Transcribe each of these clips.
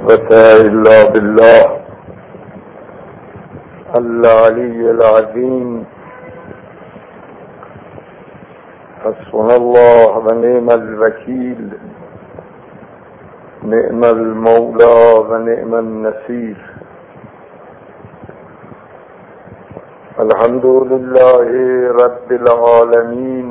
قوة إلا بالله العلي العظيم. حسبنا الله ونعم الوكيل، نعم المولى ونعم النصير. الحمد لله رب العالمين،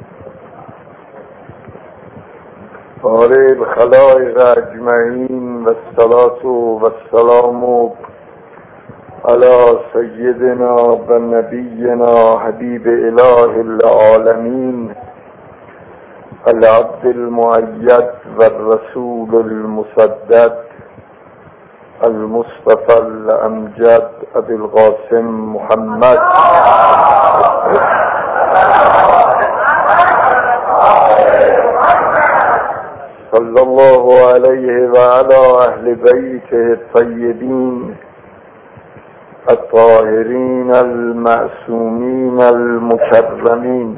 بارئ الخلائق اجمعین، والصلاة والسلام على سيدنا و نبينا حبيب اله العالمين العبد المؤيد والرسول المسدد المصطفى الامجد ابي القاسم محمد صلى الله عليه وعلى اهل بيته الطيبين الطاهرين المعصومين المكرمين.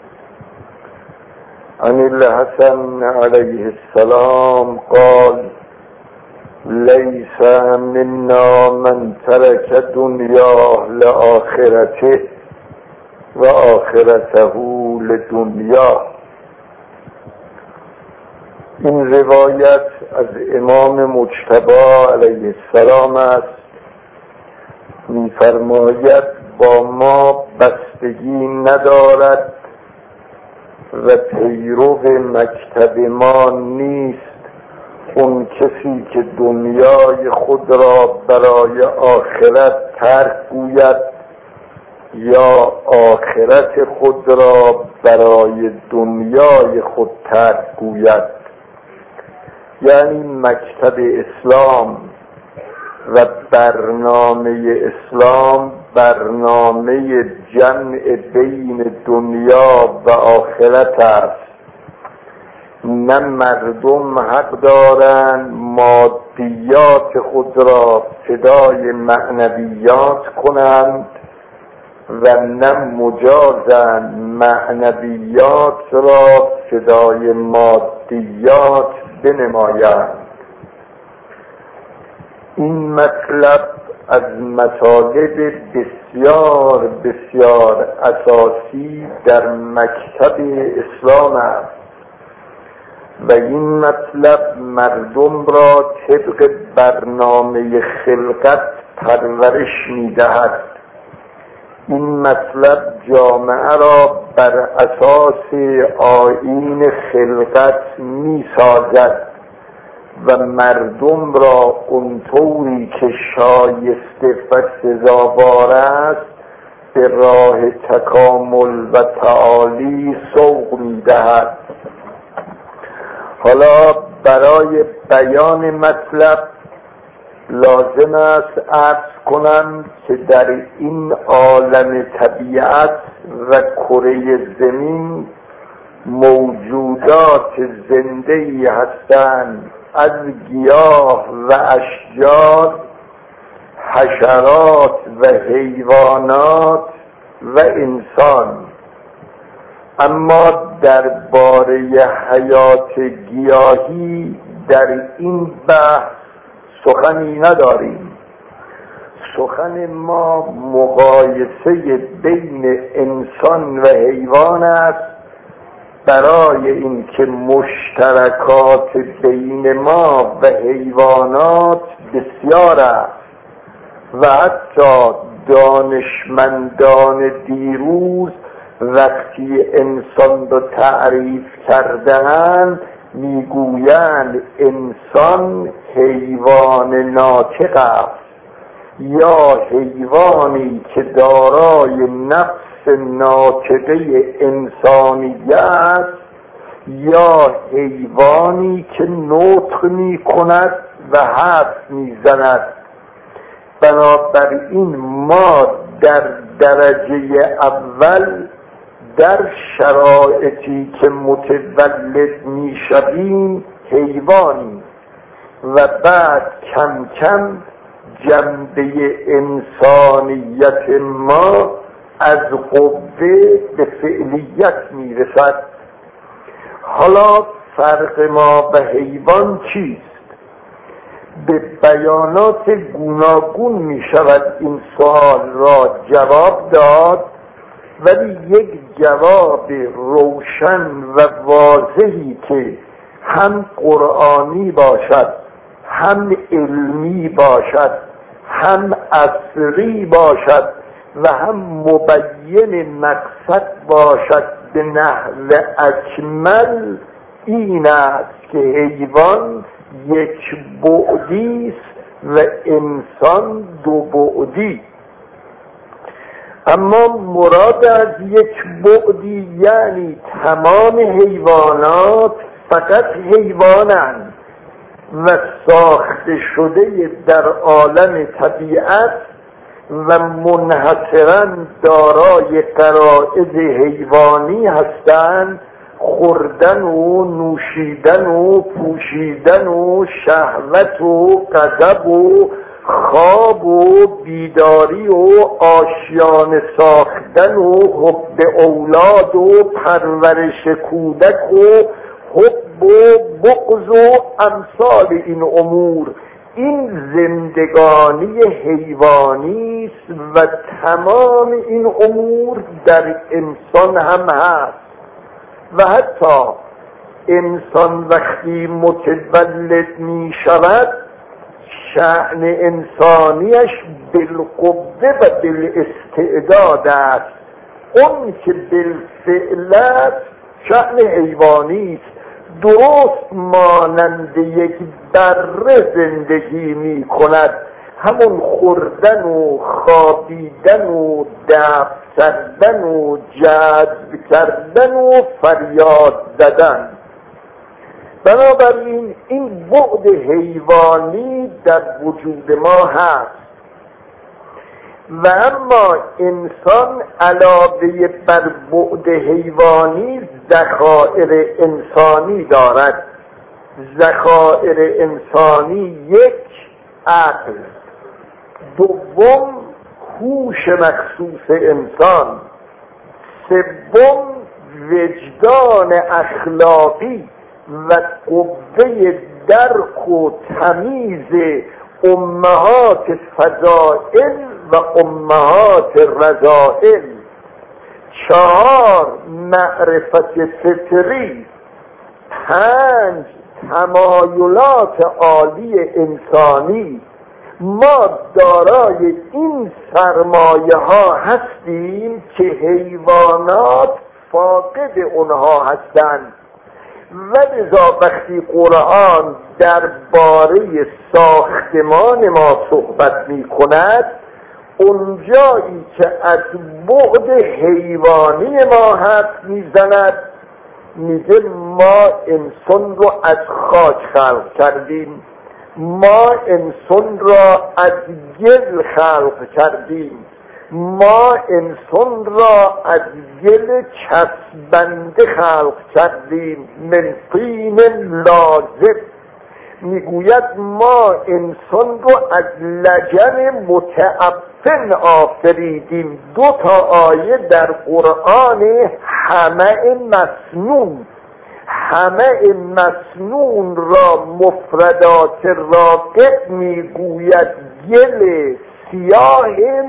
عن الحسن عليه السلام قال: ليس منا من ترك دنياه لآخرته و آخرته لدنیاه. این روایت از امام مجتبی علیه السلام است. می‌فرماید با ما بستگی ندارد و پیرو مکتب ما نیست اون کسی که دنیای خود را برای آخرت ترک گوید یا آخرت خود را برای دنیای خود ترک گوید. یعنی مکتب اسلام و برنامه اسلام برنامه جمع بین دنیا و آخرت است. نه مردم حق دارند مادیات خود را فدای معنویات کنند و نه مجازند معنویات را فدای مادیات بنمایند. این مطلب از مطالب بسیار بسیار اساسی در مکتب اسلام است و این مطلب مردم را طبق برنامه خلقت پرورش می‌دهد. این مطلب جامعه را بر اساس آیین خلقت می‌سازد و مردم را اونطوری که شایسته و سزاوار است به راه تکامل و تعالی سوق می‌دهد. حالا برای بیان مطلب لازم است عرض کنم که در این عالم طبیعت و کره زمین موجودات زنده‌ای هستند، از گیاه و اشجار، حشرات و حیوانات و انسان. اما درباره حیات گیاهی در این بحث سخنی نداریم. سخن ما مقایسه بین انسان و حیوان است، برای اینکه مشترکات بین ما و حیوانات بسیار است و حتی دانشمندان دیروز وقتی انسان را تعریف کرده‌اند میگویند انسان حیوان ناطق است، یا حیوانی که دارای نفس ناطقه انسانی است، یا حیوانی که نطق می کند و حرف می زند. بنابراین ما در درجه اول در شرایطی که متولد می شویم حیوانیم و بعد کم کم جنبه انسانیت ما از قوه به فعلیت می رسد. حالا فرق ما به حیوان چیست؟ به بیانات گوناگون می شود این سوال را جواب داد، ولی یک جواب روشن و واضحی که هم قرآنی باشد، هم علمی باشد، هم عصری باشد و هم مبین مقصد باشد به نحو اکمل، این است که حیوان یک بعدی است و انسان دو بعدی. اما مراد از یک بعدی یعنی تمام حیوانات فقط حیوانند و ساخته شده در عالم طبیعت و منحصراً دارای غرایز حیوانی هستند، خوردن و نوشیدن و پوشیدن و شهوت و غضب و خواب و بیداری و آشیانه ساختن و حب اولاد و پرورش کودک و حب و بغض و امثال این امور. این زندگانی حیوانی است و تمام این امور در انسان هم هست و حتی انسان وقتی متولد می شود شأن انسانیش بالقوه و بالاستعداد است. اون که بالفعل است شأن حیوانی است، درست مانند یک بره زندگی می کند، همون خوردن و خوابیدن و دفع کردن و جذب کردن و فریاد زدن. بنابراین این بعد حیوانی در وجود ما هست و اما انسان علاوه بر بعد حیوانی ذخایر انسانی دارد. ذخایر انسانی یک عقل، دوم هوش مخصوص انسان، سوم وجدان اخلاقی و قوه درک و تمیز امهات فضائل و امهات رذائل، چهار معرفت فطری، پنج تمایلات عالی انسانی. ما دارای این سرمایه ها هستیم که حیوانات فاقد اونها هستند و لذا وقتی قرآن درباره ساختمان ما صحبت می کند، اونجایی که از بعد حیوانی ما حرف میزند میگه ما انسان رو از خاک خلق کردیم، ما انسان را از گل خلق کردیم، ما انسان را از گل چسبنده خلق کردیم، من طین لازب. میگوید ما انسان رو از لجن متعفن آفریدیم. دو تا آیه در قرآن همه مسنون، همه مسنون را مفردات راقب میگوید گل سیاه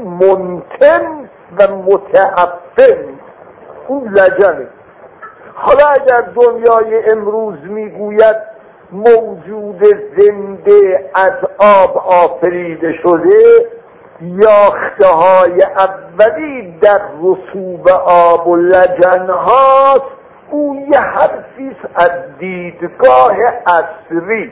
منتن و متعفن، اون لجنه. حالا اگر دنیای امروز میگوید موجود زنده از آب آفریده شده، یاخته های اولی در رسوب آب و لجن هاست، او یه حرفیست از دیدگاه عصری.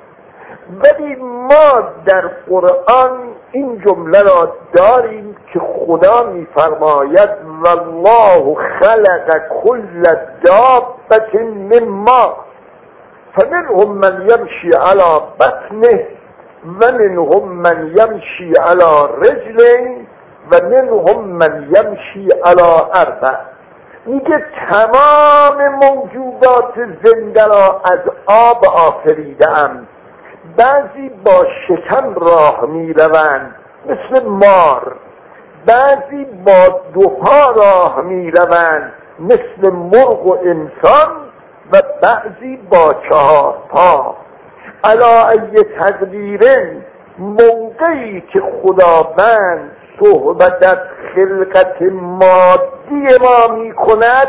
ولی ما در قرآن این جمله را داریم که خدا میفرماید والله خلق کل دابة من ماء فمنهم من یمشی علی بطنه و منهم من یمشی علی رجلین و منهم من یمشی علی اربع. میگه تمام موجودات زنده را از آب آفریده‌ام، بعضی با شکم راه میروند مثل مار، بعضی با دو پا راه میروند مثل مرغ و انسان و بعضی با چهار پا. علا ای تقدیرن، موقعی که خداوند صحبت از خلقت مادی ما می کند،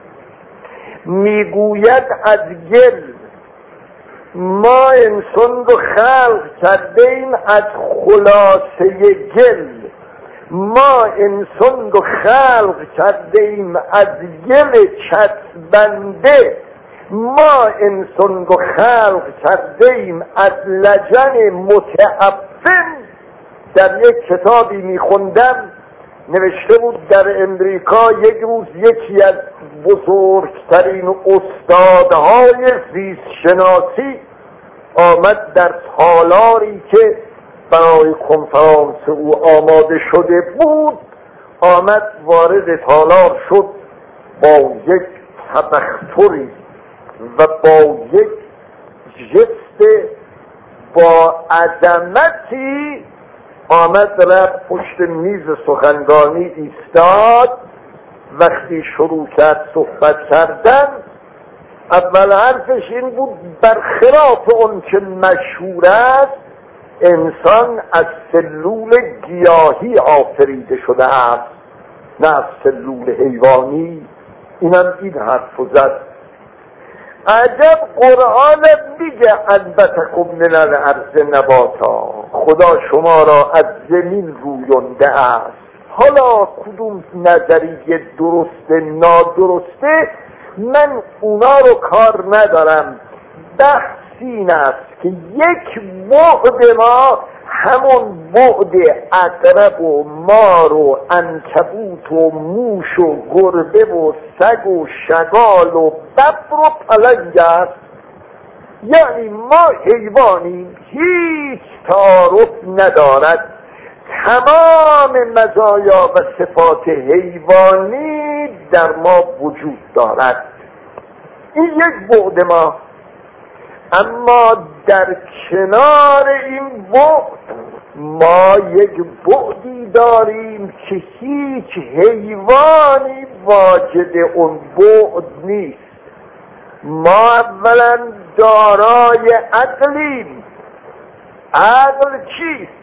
میگوید از گل ما انسان رو خلق کردیم، از خلاصه گل ما انسان رو خلق کردیم، از گل چسبنده ما انسان رو خلق کردیم، از لجن متعفن. در یک کتابی میخوندم نوشته بود در امریکا یک روز یکی از بزرگترین استادهای زیست شناسی آمد در تالاری که برای کنفرانس او آماده شده بود، آمد وارد تالار شد با یک تبختری و با یک جست با عظمتی، آمد رفت پشت میز سخنرانی ایستاد. وقتی شروع کرد صحبت کردن، اول حرفش این بود برخلاف اون که مشهور است، انسان از سلول گیاهی آفریده شده است نه از سلول حیوانی. اینم این حرف زد. عجب قرآن میگه انبتکم من الارض نباتا، خدا شما را از زمین رویانده است. حالا کدوم نظریه درسته نادرسته من اونا رو کار ندارم. بحث این است که یک بعد ما همون بعد عقرب و مار و عنکبوت و موش و گربه و سگ و شغال و ببر و پلنگ است. یعنی ما حیوانیم، هیچ تعارف ندارد، تمام مزایا و صفات حیوانی در ما وجود دارد. این یک بعد ما. اما در کنار این بعد ما یک بعدی داریم که هیچ حیوانی واجد اون بعد نیست. ما اولا دارای عقلیم. عقل چیست؟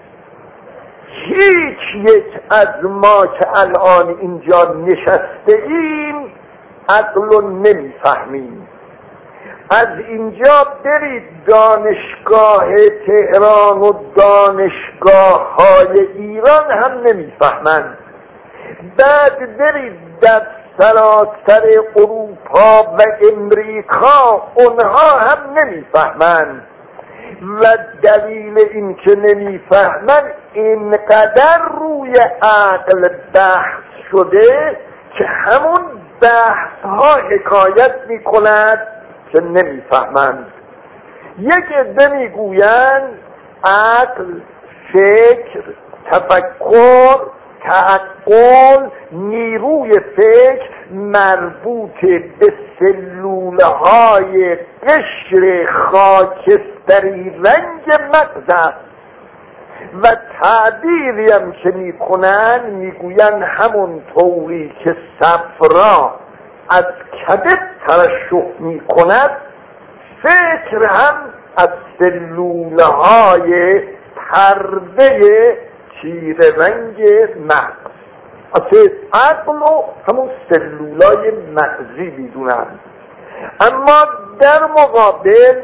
هیچ یک از ما که الان اینجا نشسته ایم عقل رو نمیفهمیم. از اینجا برید دانشگاه تهران و دانشگاه های ایران هم نمیفهمند. بعد برید در سراسر اروپا و امریکا، اونها هم نمیفهمند. و دلیل این که نمیفهمند اینقدر روی عقل بحث شده که همون بحث ها حکایت میکند که نمیفهمند. یک عده میگویند عقل، فکر، تفکر، تعقل، نیروی فکر مربوط به سلولهای قشر خاکستری رنگ مغز است. و تعبیری هم که میکنن میگوین همون طوری که صفرا از کبد ترشح میکند، فکر هم از سلولهای پرده تیر رنگ مغز. اصلا عقل و همون سلولای مغزی میدونن. اما در مقابل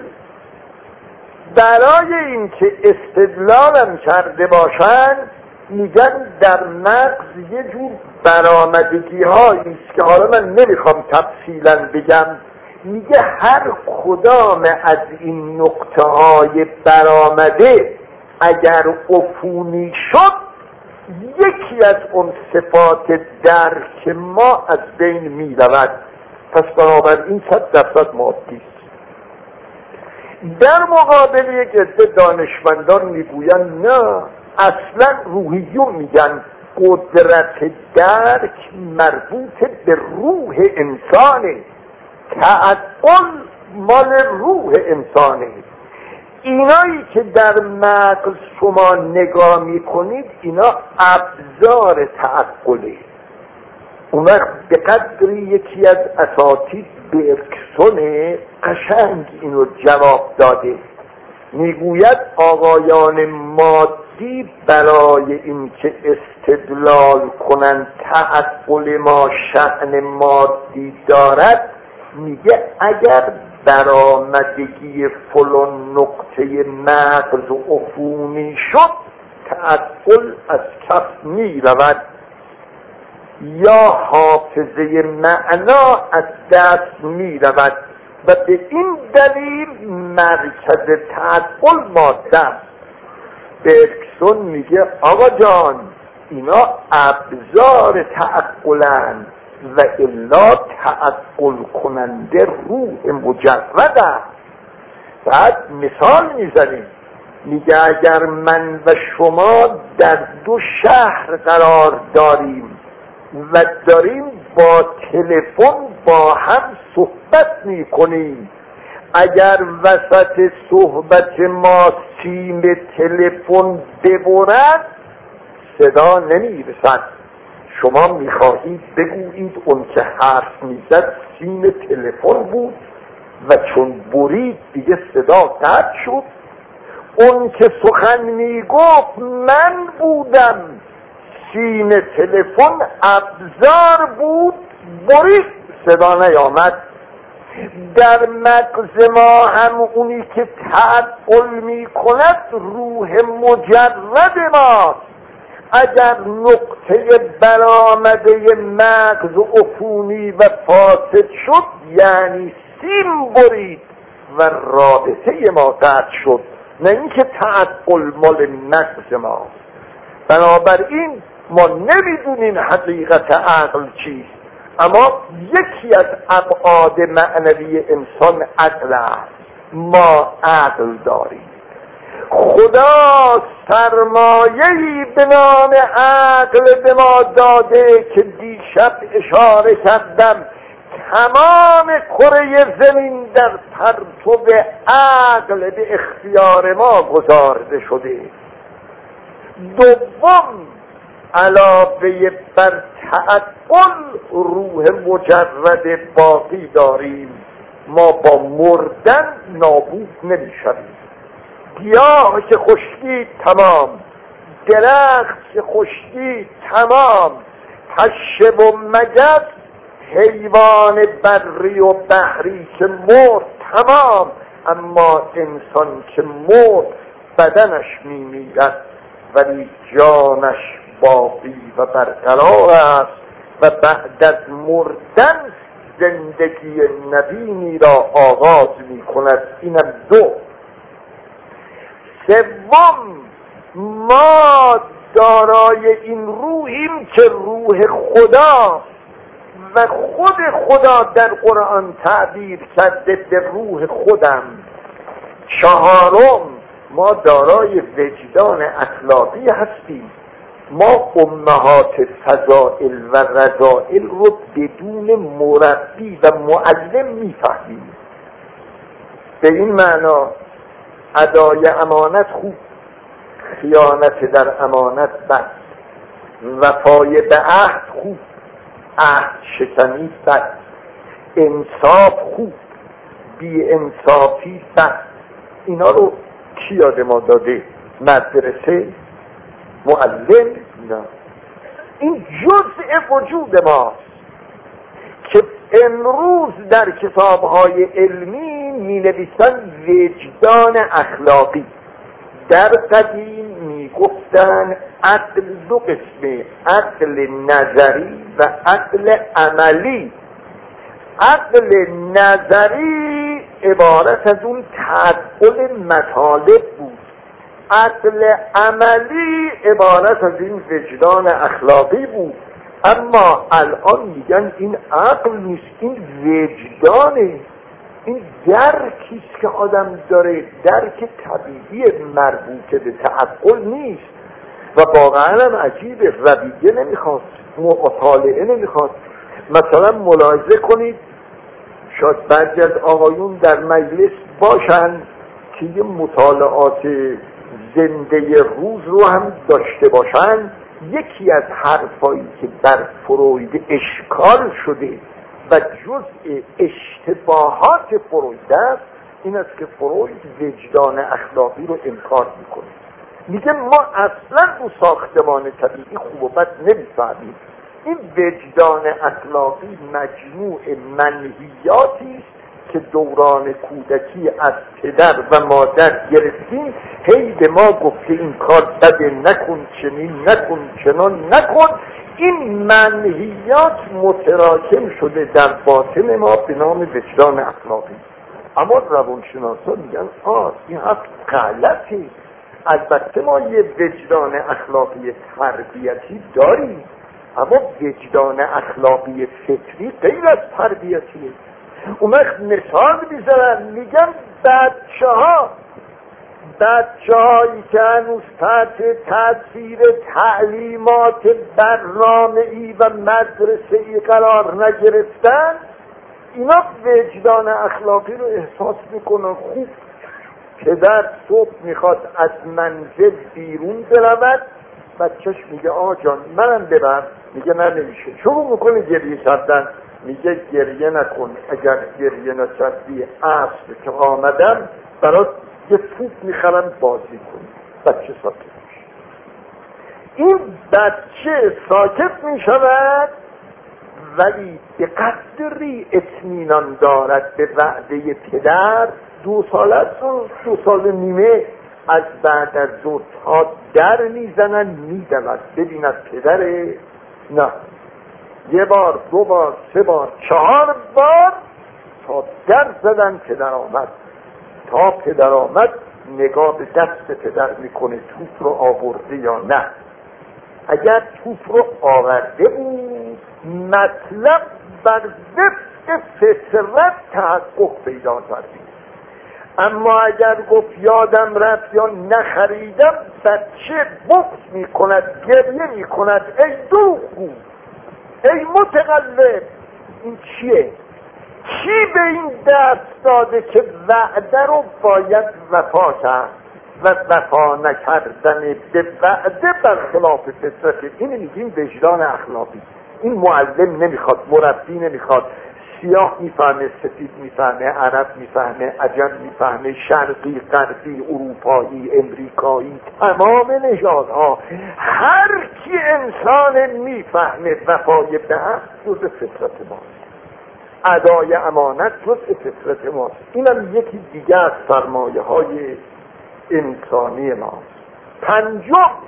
برای اینکه استدلالم کرده باشن میگن در مغز یه جور برآمدگی هایی است که حالا من نمیخوام تفصیلا بگم. میگه هر کدام از این نقطه های برآمده اگر عفونی شد، یکی از اون صفات درک ما از بین می رود. پس بنابراین 100% مادی است. در مقابل یک عده دانشمندان میگویند نه، اصلا روحیون میگن قدرت درک مربوط به روح انسانه، تعقل مال روح انسانه. اینایی که در مغز شما نگاه میکنید اینا ابزار تعقله. اون وقت به قدری یکی از اساتید برکسون قشنگ اینو جواب داده. میگوید آقایان مادی برای اینکه استدلال کنند تعقل ما شأن مادی دارد، میگه اگر برآمدگی فلان نقطه مغز عفونی شد تعقل از کف میرود یا حافظه معنا از دست میرود و به این دلیل مرکز تعقل ماده است. برکسون میگه آقا جان اینا ابزار تعقلند و الا تعقل کننده روح مجرد است. بعد مثال میزنیم، میگه اگر من و شما در دو شهر قرار داریم و داریم با تلفن با هم صحبت میکنیم، اگر وسط صحبت ما سیم تلفن ببرد صدا نمیرسد. شما میخواهید بگویید اون که حرف میزد سیم تلفن بود و چون برید دیگه صدا قطع شد. اون که سخن میگفت من بودم، سیم تلفن ابزار بود، برید صدا نیامد. در مغز ما هم اونی که تعقل می کند روح مجرد ماست. اگر نقطه برآمده مغز عفونی و فاسد شد یعنی سیم برید و رابطه ما قطع شد، نه اینکه تعقل مال مغز ماست. بنابراین ما نمیدونیم حقیقت عقل چیست، اما یکی از ابعاد معنوی انسان عقل است. ما عقل داریم. خدا سرمایه‌ای به نام عقل به ما داده که دیشب اشاره کردم تمام کره زمین در پرتو عقل به اختیار ما گذارده شده. دوم، علاوه بر تعقل روح مجرد باقی داریم. ما با مردن نابود نمیشویم. گیاه که خشکی تمام، درخت که خشکی تمام، پشه و مگس، حیوان بری و بحری که مرد تمام، اما انسان که مرد بدنش میمیرد ولی جانش باقی و برقرار است و بعد از مردن زندگی نوینی را آغاز می کند. اینم دو. سوم، ما دارای این روحیم که روح خدا و خود خدا در قرآن تعبیر کرده به روح خودم. چهارم، ما دارای وجدان اخلاقی هستیم. ما امهات فضائل و رذائل رو بدون مربی و معلم میفهمیم. به این معنا ادای امانت خوب، خیانت در امانت بد، وفای به عهد خوب، عهد شکنی بد، انصاف خوب، بی انصافی بد. اینا رو کی یاد ما داده؟ مدرسه؟ معلم؟ نه. این جزء وجود ماست که امروز در کتاب‌های علمی می‌نویسن وجدان اخلاقی. در قدیم میگفتن عقل دو قسمه، عقل نظری و عقل عملی. عقل نظری عبارت از اون تعقل مطالب بود، عقل عملی عبارت از این وجدان اخلاقی بود. اما الان میگن این عقل نیست، این وجدانه، این درکیست که آدم داره، درک طبیعی مربوط به تعقل نیست. و واقعا هم عجیبه، رویه نمیخواد، مطالعه نمیخواد. مثلا ملاحظه کنید، شاید بعضی از آقایون در مجلس باشن که یه مطالعات زنده روز رو هم داشته باشن. یکی از حرفایی که بر فروید اشکال شده و جزء اشتباهات فروید است، این است که فروید وجدان اخلاقی رو انکار میکنه. میگه ما اصلا رو ساختمان طبیعی خوب و بد نمیفهمیم. این وجدان اخلاقی مجموع منهیاتی است که دوران کودکی از پدر و مادر گرفتیم. هی به ما گفته این کار بده، نکن، چنین نکن، چنان نکن. این منهیات متراکم شده در باطن ما به نام وجدان اخلاقی. اما روانشناسا میگن این حرف غلطه. البته ما یه وجدان اخلاقی تربیتی داریم، اما وجدان اخلاقی فطری غیر از تربیتیه. اون وقت مثال میزنن، میگن بچه‌هایی که هنوز تحت تاثیر تعلیمات برنامه‌ای و مدرسه‌ای قرار نگرفتن، اینا وجدان اخلاقی رو احساس میکنن. خوب پدر صبح میخواد از منزل بیرون برود، بچهش میگه جان منم ببر، میگه نه نمیشه. شروع میکنه گریه کردن، میگه گریه نکن، اگر گریه نکردی عصر که آمدم برات یه توپ میخرم بازی کنی. بچه ساکت میشه. این بچه ساکت میشود ولی به قدری اطمینان دارد به وعده پدر. 2 سال است و 2 سال نیمه از بعد از ظهر تا در میزنن میدود ببیند پدره. نه، 1 بار 2 بار 3 بار 4 بار تا در زدن پدر آمد. تا پدر آمد نگاه به دست پدر میکنه توپ رو آورده یا نه. اگر توپ رو آورده بود مطلب بر وفق فطرت تحقق پیدا کرد. اما اگر گفت یادم رفت یا نخریدم، بچه بغض میکند، گریه میکند، ای دروغگو، ای متقلب. این چیه؟ کی به این دست داده که وعده رو باید وفا کرد و وفا نکردن به وعده برخلاف فطرت؟ اینو میگیم وجدان اخلاقی. این معلم نمیخواد، مربی نمیخواد، سیاه میفهمه، سفید میفهمه، عرب میفهمه، عجم میفهمه، شرقی، غربی، اروپایی، امریکایی، تمام نژادها، هر کی انسان میفهمه وفای به عهد جز فطرت ماست، ادای امانت جز فطرت ماست. اینم یکی دیگه از سرمایه های انسانی ماست. 5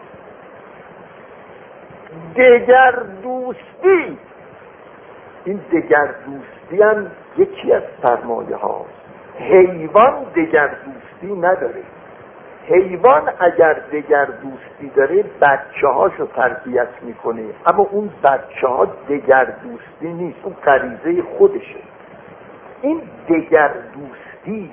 دگر دوستی. این دگر دوستی هم یکی از سرمایه هاست. حیوان دگر دوستی نداره. حیوان اگر دگر دوستی داره بچه هاشو تربیت میکنه، اما اون بچه ها دگر دوستی نیست، اون غریزه خودشه. این دگر دوستی،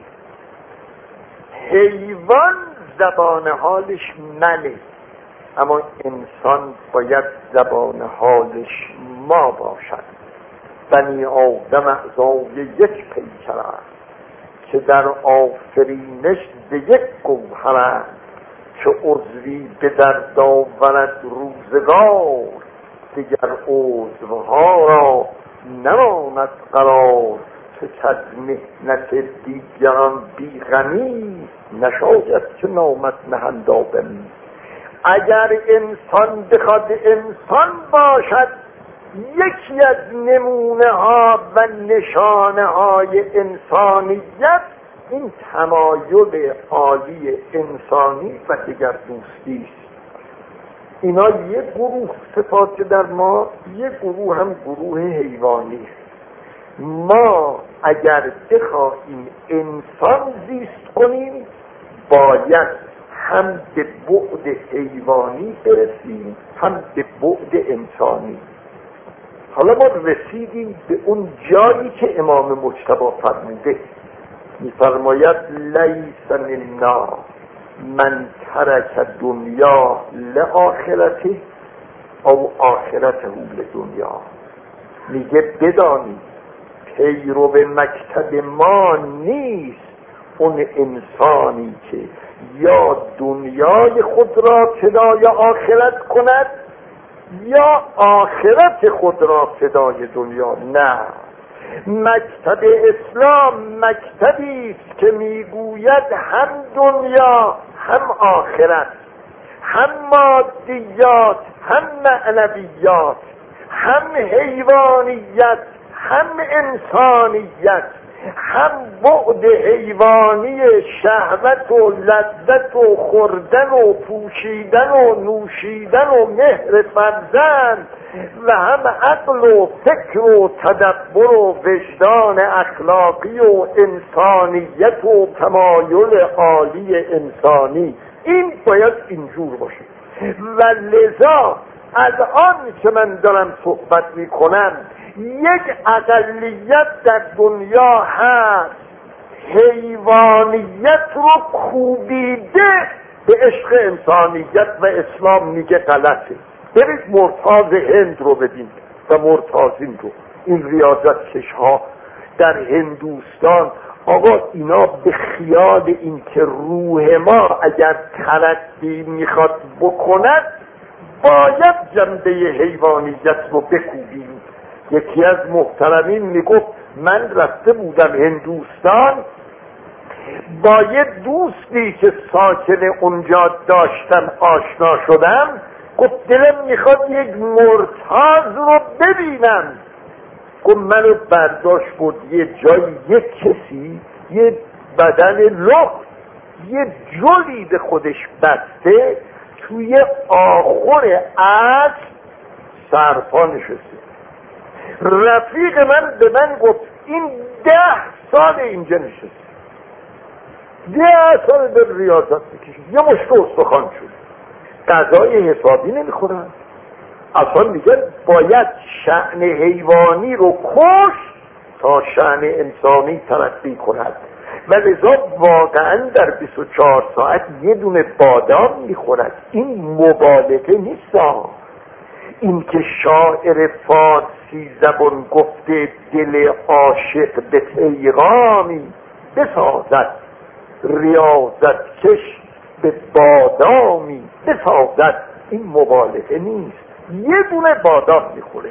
حیوان زبان حالش منه، اما انسان باید زبان حالش ما باشد. بنی آدم اعضای یک پیکر است که در آفرینش به یک گوهر است، که عضوی به درد آورد روزگار، دیگر عضوها را نماند قرار، که از محنت دیگران بیغمی، نشاید که نامد نهند آدمی. اگر انسان بخواد انسان باشد، یکی از نمونه ها و نشانه های انسانیت این تمایل عالی انسانی و دگر دوستی است. اینا یک گروه صفات در ما، یک گروه هم گروه حیوانی است. ما اگر بخواهیم انسان زیست کنیم باید هم به بعد حیوانی برسیم هم به بعد انسانی. حالا ما رسیدیم به اون جایی که امام مجتبی فرموده، میفرماید لیس منا من ترک دنیا لآخرته او آخرته لدنیا. میگه بدانید پیرو به مکتب ما نیست اون انسانی که یا دنیای خود را فدای آخرت کند یا آخرت خود را فدای دنیا. نه، مکتب اسلام مکتبی است که میگوید هم دنیا هم آخرت، هم مادیات هم معنویات، هم حیوانیت هم انسانیت، هم بعد حیوانی شهوت و لذت و خوردن و پوشیدن و نوشیدن و مهر فرزند، و هم عقل و فکر و تدبر و وجدان اخلاقی و انسانیت و تمایل عالی انسانی. این باید اینجور باشه. و لذا الان که من دارم صحبت میکنم یک اقلیت در دنیا هست حیوانیت رو کوبیده به عشق انسانیت و اسلام میگه غلطه. برید مرتاض هند رو ببین و مرتاضین رو، این ریاضت کشها در هندوستان. آقا اینا به خیال این که روح ما اگر ترقی میخواد بکند باید جنبه حیوانیت رو بکوبیم. یکی از محترمین میگفت من رفته بودم هندوستان با یه دوستی که ساکن اونجا داشتم آشنا شدم، گفت دلم میخواد یک مرتاض رو ببینم. گفت منو برداشت بود یه جایی، یک کسی یه بدن لخت یه جلی به خودش بسته توی آخر اسب سرپا نشسته. رفیق من به من گفت این 10 سال اینجا نشسته، 10 سال به ریاضت بکشید، یه مشت استخوان شد، غذای حسابی نمیخورن. اصلا میگن باید شأن حیوانی رو کش تا شأن انسانی ترقی کند. و لذا واقعا در 24 ساعت یه دونه بادام میخورد. این مبالغه نیست. این که شاعر فارسی زبان گفته دل عاشق به پیغامی بسازد، ریاضت کش به بادامی بسازد، این مبالغه نیست. یه دونه بادام میخوره.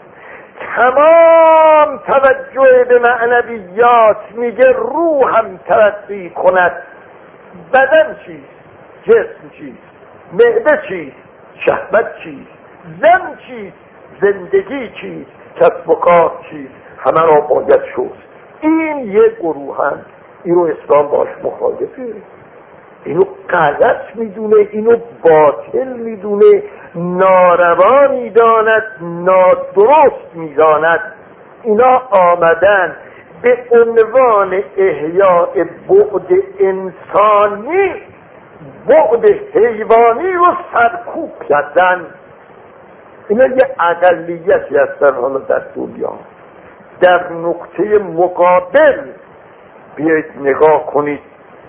تمام توجه به معنویات، میگه روحم ترقی کند. بدن چیست؟ جسم چیست؟ معده چیست؟ شهوت چیست؟ زن چیست؟ زندگی چیست؟ کسب و کار چیست؟ همه را باید شست. این یک گروه هم اینو اسلام باش مخالفه، اینو غلط میدونه، اینو باطل میدونه، ناروا میداند، نادرست میداند. اینا آمدن به عنوان احیاء بعد انسانی بعد حیوانی رو سرکوب کردن. اینا یه اقلیتی هستن. حالا در دنیا در نقطه مقابل بیایید نگاه کنید،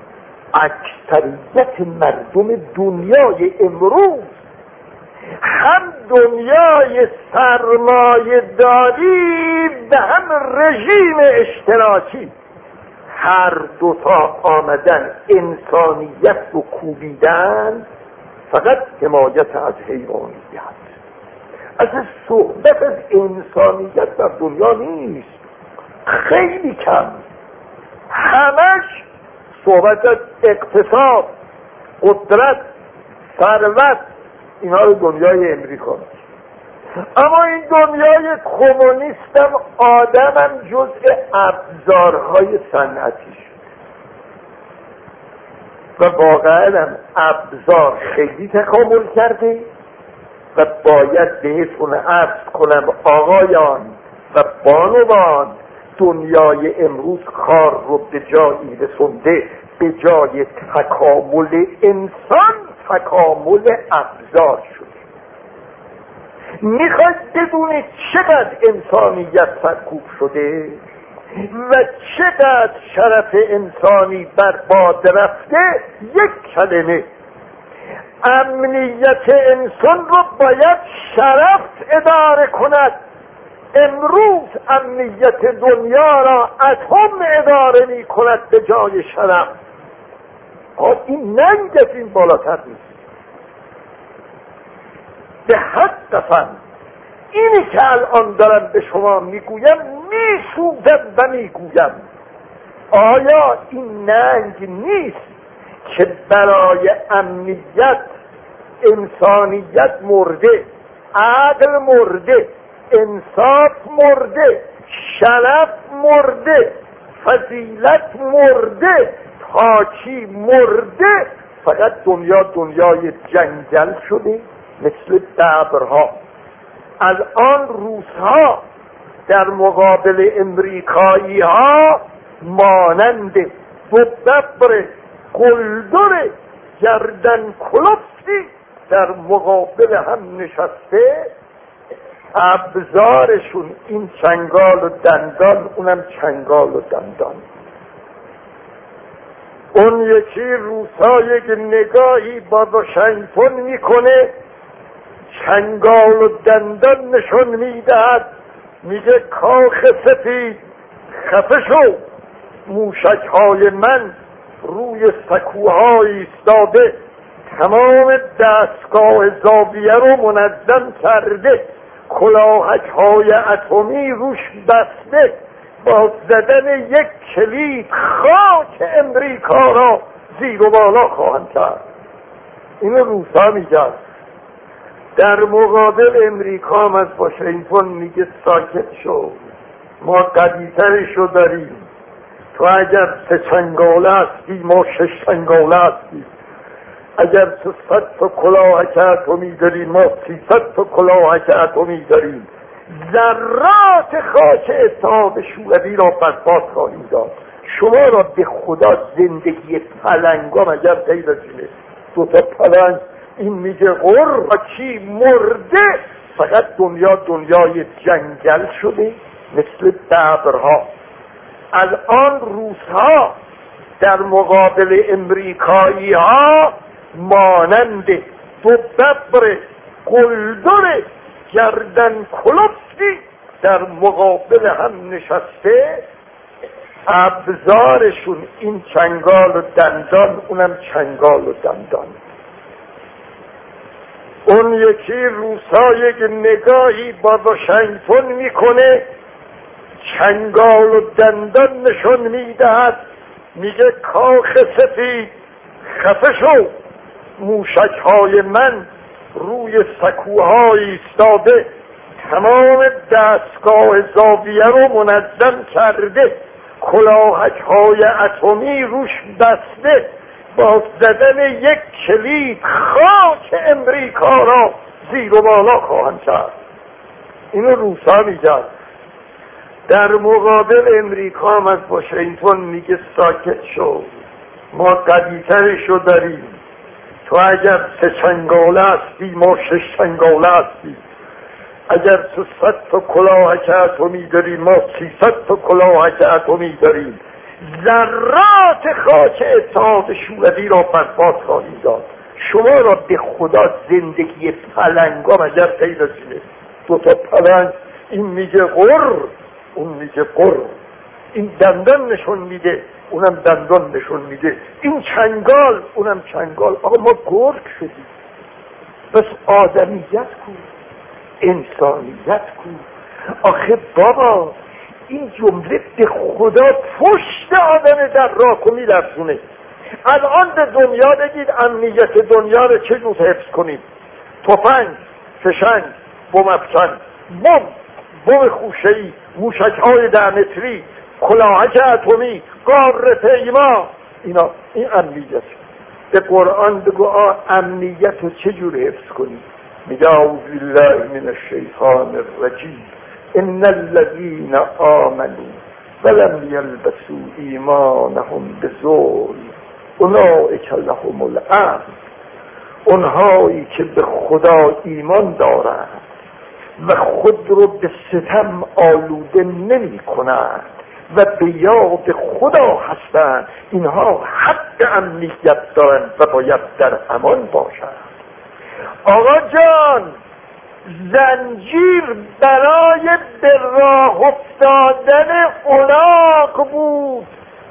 اکثریت مردم دنیای امروز هم دنیای سرمایه داری و هم رژیم اشتراکی، هر دوتا آمدن انسانیت رو کوبیدن، فقط حمایت از حیوانیت. اصلا صحبت از انسانیت در دنیا نیست، خیلی کم. همش صحبت از اقتصاد، قدرت، ثروت، اینا رو دنیای امریکا میشه. اما این دنیای کمونیست هم آدم هم جزء ابزارهای صنعتی شد و واقعا هم ابزار خیلی تکامل کرده و باید بهتون عرض کنم آقایان و بانوان، دنیای امروز کار رو به جایی رسونده، به جای تکامل انسان تکامل ابزار شده. میخواید بدونید چقدر انسانیت سرکوب شده و چقدر شرف انسانی برباد رفته؟ یک کلمه: امنیت انسان رو باید شرف اداره کند. امروز امنیت دنیا را اتم اداره می کند به جای شرف. این ننگ از این بالاتر نیست. به حق قسم اینی که الان دارم به شما میگویم میسوزم و میگویم آیا این ننگ نیست که برای امنیت انسانیت مرده، عدل مرده، انصاف مرده، شرف مرده، فضیلت مرده، پاکی مرده، فقط دنیای جنگل شده مثل ببرها. الان روس‌ها در مقابل امریکایی ها مانند دو ببر قلدر گردن کلفتی در مقابل هم نشسته، ابزارشون این چنگال و دندان، اونم چنگال و دندان. اون یکی روسا یک نگاهی با واشنگتن میکنه، چنگال و دندان نشون میدهد، میگه کاخ سفید خفه شو، موشک‌های من روی سکوها ایستاده، تمام دستگاه زاویه رو منظم کرده، کلاهک‌های اتمی روش بسته، با زدن یک کلید خاک امریکا را زیر و بالا خواهند کرد. اینو روسا میگن. در مقابل امریکا هم از واشنگتن میگه ساکت شو، ما قوی‌ترشو داریم، تو اگر 3 چنگاله هستی ما 6 چنگاله هستیم، اگر تو 100 تا کلاهک اتمی داری ما 300 تا کلاهک اتمی داریم، ذرات خاک اتحاد شوروی را برباد خواهیم داد. شما را به خدا زندگی پلنگا مگر غیر از اینه؟ 2 تا پلنگ، این میگه غر کی مرده، فقط دنیای جنگل شده مثل ببرها. الان روس‌ها در مقابل امریکایی ها مانند 2 ببر قلدر گردن کلفتی در مقابل هم نشسته، ابزارشون این چنگال و دندان، اونم چنگال و دندان. اون یکی روسا یک نگاهی با واشنگتن میکنه، چنگال و دندان نشون میدهد، میگه کاخ سفید خفه شو، موشک‌های من روی سکوها ایستاده، تمام دستگاه زاویه رو منظم کرده، کلاهک‌های اتمی روش بسته، با زدن یک کلید خاک امریکا را زیر و بالا خواهند کرد. اینو روسا میگن. در مقابل امریکا هم از واشنگتن میگه ساکت شو، ما قوی‌ترشو داریم، تو اگر 3 چنگاله هستی ما 6 چنگاله هستیم، اگر تو 100 تا کلاهک اتمی داری ما 300 تا کلاهک اتمی داریم، ذرات خاک اتحاد شوروی را برباد خواهیم داد. شما را به خدا زندگی پلنگا مگر غیر از اینه؟ 2 تا پلنگ، این میگه غر، اون میگه غر، این دندان نشون میده، اونم دندان نشون میده، این چنگال، اونم چنگال. آقا ما گرگ شدیم. بس آدمیت کو، انسانیت کو. آخه بابا این جمله به خدا پشت آدم در راکو میلرزونه. الان به دنیا بگید امنیت دنیا رو چه جور حفظ کنیم؟ تفنگ، فشنگ، بم افکن، بم خوشه‌ای، موشک‌های 10 متری، کلاهک اتمی، قاره پیما، اینا، این امنیت. به قرآن بگو امنیت رو چه جور حفظ کنیم؟ میگه اعوذ بالله من الشیطان الرجیم ان الذین آمنوا ولم یلبسوا ایمانهم بظلم اولئک لهم الامن. اونهایی که به خدا ایمان دارند و خود رو به ستم آلوده نمی کنند و به یاد خدا هستند، اینها حق امنیت دارند و باید در امان باشند. آقا جان، زنجیر برای به راه افتادن الاغ بود.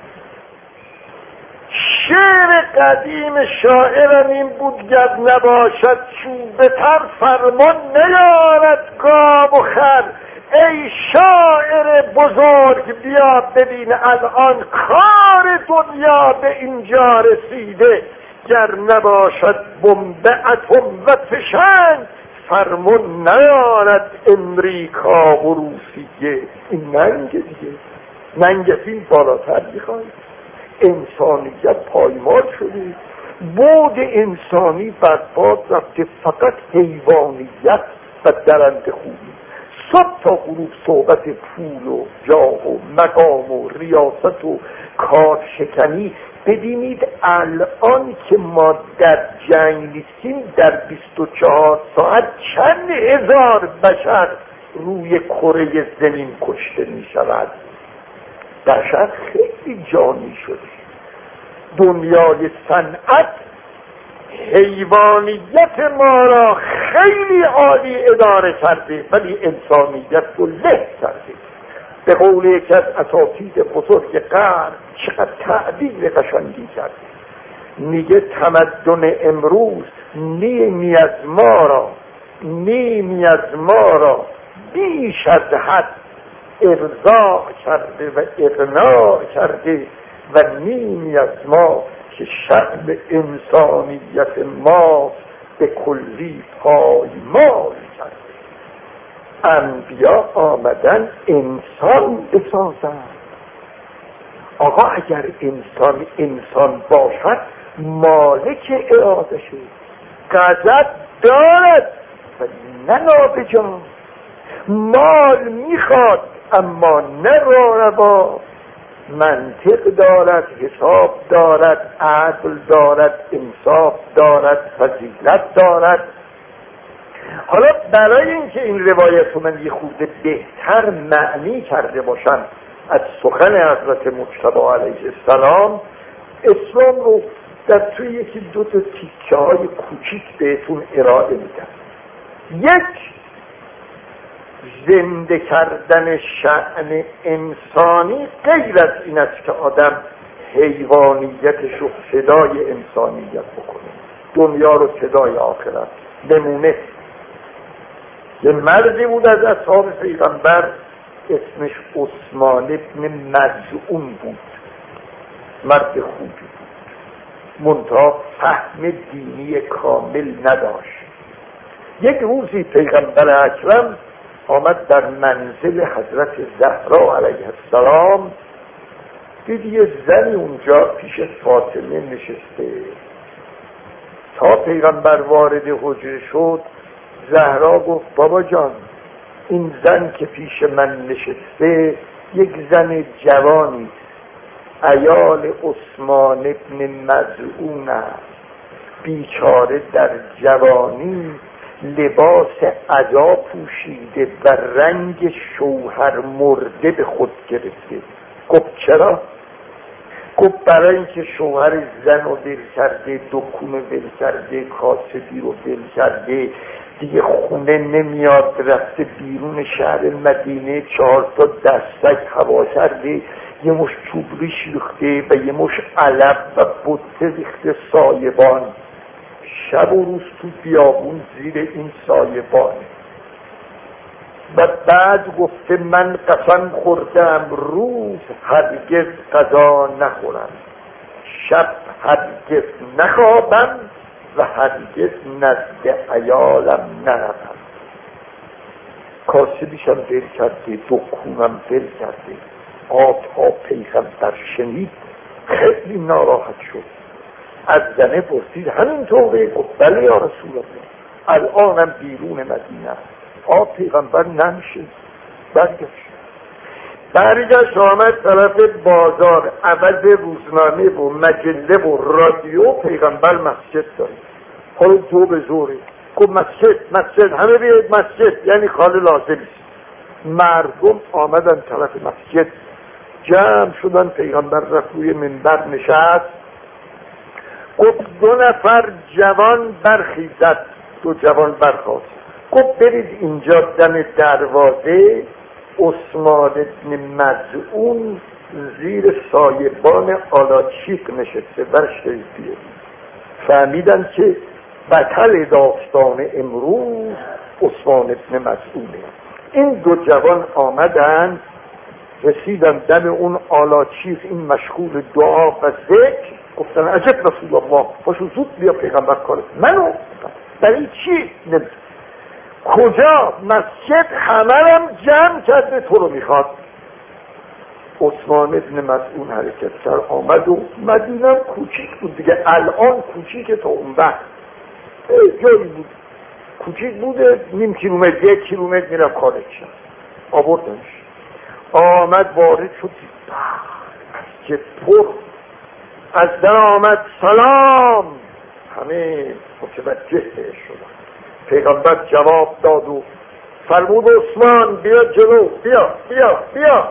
شعر قدیم شاعرم این بود گر نباشد چوبه تر فرمان نیارد گاو و خر. ای شاعر بزرگ بیا ببین الان کار دنیا به اینجا رسیده، گر نباشد بمب اتم و فشنگ فرمون نیارد امریکا و روسیه. این ننگ دیگه، ننگ فیل بالاتر میخواد. انسانیت پایمال شده، بود انسانی برباد رفته، فقط حیوانیت و درنده خوبی. صبح تا غروب صحبت پول و جاه و مقام و ریاست و کارشکنی. ببینید الان که ما در جنگ نیستیم، در 24 ساعت چند هزار بشر روی کره زمین کشته می شود. بشر خیلی جانی شده. دنیای صنعت حیوانیت ما را خیلی عالی اداره کرده، ولی انسانیت رو له کرده. به قول یکی از اساتید بزرگ قرن چقدر تعبیر قشنگی کرده، میگه تمدن امروز نیمی از ما را بیش از حد ارضاء کرده و اغنا کرده و نیمی از ما که شأن انسانیت ما به کلی پایمال کرده. انبیا آمدن انسان بسازن. آقا اگر انسان باشد مالک ارادشه، غضب دارد و نه نابجا، مال میخواد اما نه روا، منطق دارد، حساب دارد، عدل دارد، انصاف دارد، فضیلت دارد. حالا برای اینکه این روایت رو من یه خورده بهتر معنی کرده باشم از سخن حضرت مجتبی علیه السلام، اسلام رو در توی یکی دو تا تیکه های کوچیک بهتون ارائه میدم. یک، زنده کردن شأن انسانی غیر از این است که آدم حیوانیتش رو فدای انسانیت بکنه، دنیا رو فدای آخرت. نمونه یه مردی بود از اصحاب پیغمبر، اسمش عثمان ابن مظعون بود، مرد خوبی بود، منتها فهم دینی کامل نداشت. یک روزی پیغمبر اکرم آمد در منزل حضرت زهرا علیه السلام، دید یه زنی اونجا پیش فاطمه نشسته. تا پیغمبر وارد حجره شد، زهرا گفت بابا جان، این زن که پیش من نشسته یک زن جوانی، عیال عثمان ابن مظعون است، بیچاره در جوانی لباس عزا پوشیده و رنگ شوهر مرده به خود گرفته. گفت چرا؟ گفت برای اینکه شوهر زن رو ول کرده، دکون ول کرده، کاسبی رو ول کرده، دیگه خونه نمیاد، رفته بیرون شهر مدینه، 4 تا دستک هوا کرده، یه مش چوب ریش ریخته و یه مش علب و بطه ریخته سایبان، شب و روز تو بیابون زیر این سایبانه. و بعد گفته من قسم خوردم روز هرگز غذا نخورم، شب هرگز نخوابم و هرگز نزد عیالم نروم. کاسبیشم ول کرده، دکونم ول کرده. تا پیغمبر شنید خیلی ناراحت شد، از زنه پرسید همینطوره؟ گفت بله یا رسول الله، الانم بیرون مدینه. پیغمبر نمیشه. برگشت آمد طرف بازار، عوض روزنامه و مجله و رادیو پیغمبر مسجد داره. حالا تو به زوره. گفت مسجد همه بیاید مسجد، یعنی خاله لازم است. مردم آمدن طرف مسجد، جمع شدن. پیغمبر رفت روی منبر نشست، گفت 2 نفر جوان برخیزد. 2 جوان برخاست. گفت برید اینجا دم دروازه، عثمان بن مظعون زیر سایبان آلاچیق نشسته، برش بیارید. فهمیدن که بطل داستان امروز عثمان بن مظعونه. این دو جوان آمدن رسیدن دم اون آلاچیز، این مشغول دعا و ذکر. گفتن عجب رسول الله، پاشو زود بیا پیغمبر کارت. منو برای چی؟ کجا؟ مسجد همرم جمع کرده تو رو میخواد. عثمان ابن مسعود حرکت کرد آمد و مدینه کوچیک بود دیگه، الان کوچیک تا اون وقت جایی بود کوچیک بوده، نیم کیلومتر 1 کیلومتر میرم کارش آوردنش. آمد وارد شد مسجد پر، از در آمد سلام، همه متوجه شدن. پیغمبر جواب داد و فرمود عثمان بیا جلو، بیا بیا بیا.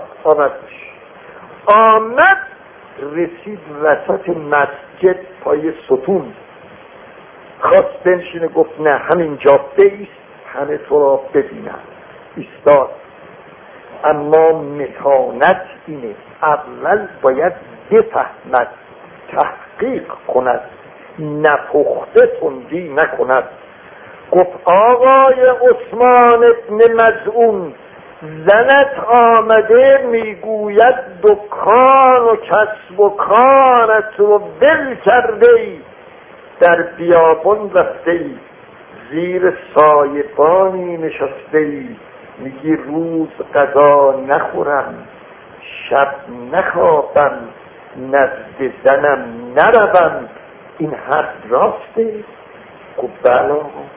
آمد رسید وسط مسجد پای ستون، خواست بنشینه، گفت نه همینجا بیست همه تو را ببینم. ایستاد. اما متانت اینه اول باید بفهمد، تحقیق کند، نپخته تندی نکند. گفت آقای عثمان ابن مظعون، زنت آمده میگوید دکان و کسب و کارت رو ول کرده ای، در بیابان رفته ای، زیر سایبانی نشسته ای، میگی روز غذا نخورم، شب نخوابم، نزد زنم نروم، این حرف راسته؟ گفت بله.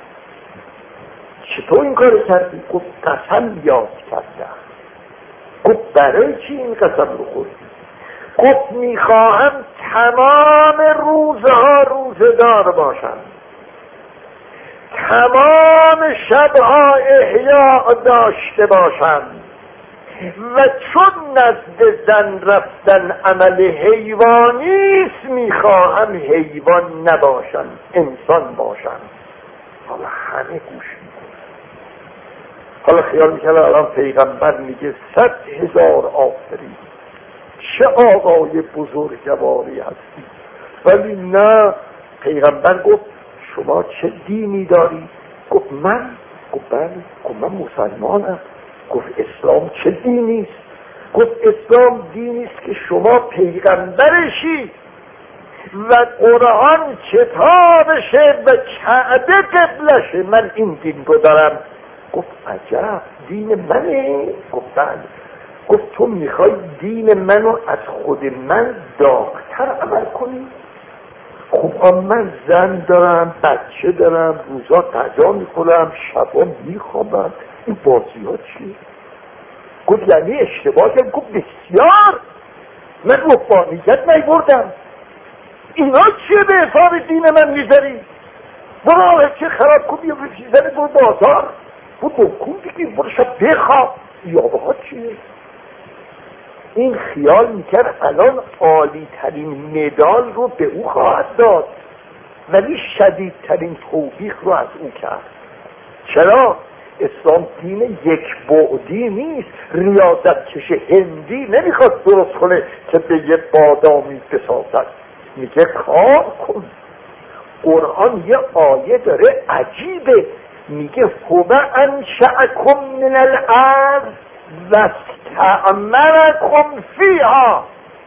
چطور این کار کردی؟ گفت قسم یاد کردم. گفت برای چی این قسم رو خوردی؟ گفت میخواهم تمام روزها روزدار باشم، تمام شبها احیا داشته باشم، و چون نزد زن رفتن عمل حیوانیست میخواهم حیوان نباشم، انسان باشم. حالا همه گوش میکنه. حالا خیال میکنه الان پیغمبر میگه 100,000 آفرین، چه آقای بزرگواری هستی. ولی نه، پیغمبر گفت شما چه دینی داری؟ گفت من. گفت بله. گفت من مسلمانم. گفت اسلام چه دینیست؟ گفت اسلام دینیست که شما پیغمبرشی و قرآن کتابشه و کعبه قبلشه، من این دین رو دارم. گفت عجب، دین منه؟ گفت بله. گفت تو میخوای دین منو از خود من داغ‌تر عمل کنی؟ خب من زن دارم، بچه دارم، روزا غذا میخورم، شبا میخوابم، این بازی ها چیه؟ گفت یعنی اشتباه کردم؟ گفت بسیار، من ربانیت نیوردم، اینا چیه به حساب دین من میذاری؟ برو چه خراب کنی یا بفیزنی برو بازار، برو بکن دیگه، برو شب بخواب، یابه ها چیه؟ این خیال میکرد الان عالی ترین مدال رو به او خواهد داد، ولی شدید ترین توبیخ رو از او کرد. چرا؟ اسلام دین یک بعدی نیست. ریاضت کش هندی نمیخواد درست کنه که به یه بادامی بسازد، میگه کار کن. قرآن یه آیه داره عجیبه، میگه هو انشأکم من الارض واستعمرکم فیها.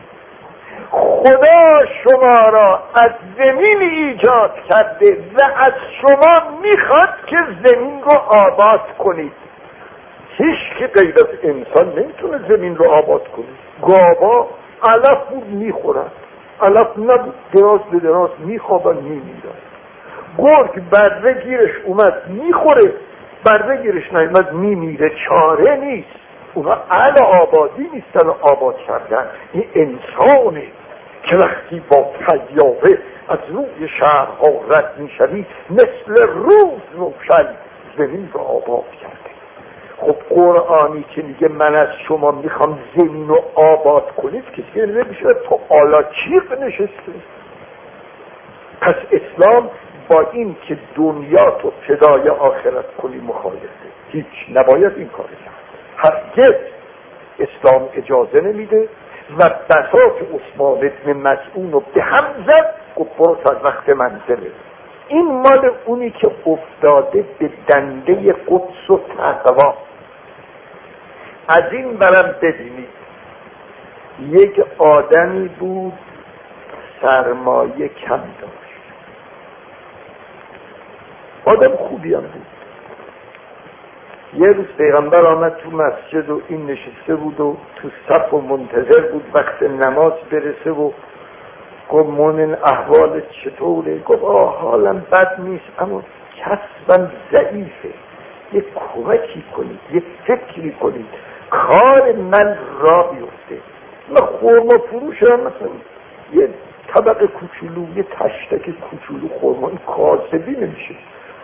خدا شما را از زمین ایجاد کرده و از شما میخواد که زمین رو آباد کنید. هیچ که غیر از انسان نمیتونه زمین رو آباد کنه. گاوا علف بود میخورن، علف نبود دراز به دراز میخوابن میمیرن. گرگ بره گیرش اومد میخوره، بره گیرش نیومد میمیره، چاره نیست. اونا اهل آبادی نیستن آباد کردن. این انسانه که وقتی با سیاره از روی شهرها رد میشوی مثل روز روشن زمین رو آباد کرده. خب قرآنی که میگه من از شما میخوام زمین رو آباد کنید کسی نمیشه تو آلاچیق نشسته. پس اسلام با این که دنیا تو فدای آخرت کنی مخالفه، هیچ نباید این کار کرد. هرگز اسلام اجازه نمیده. و بساط عثمان ابن مسعود رو به هم زد، گفت برو تا وقت منزله. این مال اونی که افتاده به دنده قدس و تقوا. از این برم ببینید یک آدمی بود سرمایه کم داشت، آدم خوبی هم بود. یه روز پیغمبر آمد تو مسجد و این نشسته بود و تو صف و منتظر بود وقت نماز برسه و گفت مؤمن احوالت چطوره؟ گفت حالم بد نیست اما کسبم ضعیفه، یه کمکی کنید، یه فکری کنید، کار من را بیفته. من خورما فروشم، مثلا یه طبق کوچولو، یه تشتک کوچولو خورما، این کاسبی نمیشه.